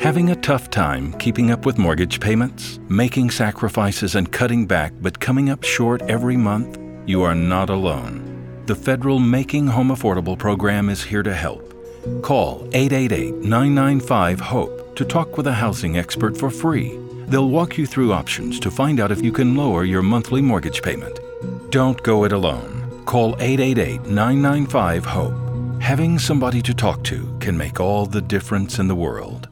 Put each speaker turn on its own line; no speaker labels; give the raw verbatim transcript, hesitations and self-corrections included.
Having a tough time keeping up with mortgage payments, making sacrifices and cutting back but coming up short every month? You are not alone. The federal Making Home Affordable program is here to help. Call eight eight eight, nine nine five, HOPE to talk with a housing expert for free. They'll walk you through options to find out if you can lower your monthly mortgage payment. Don't go it alone. Call eight eight eight, nine nine five, HOPE. Having somebody to talk to can make all the difference in the world.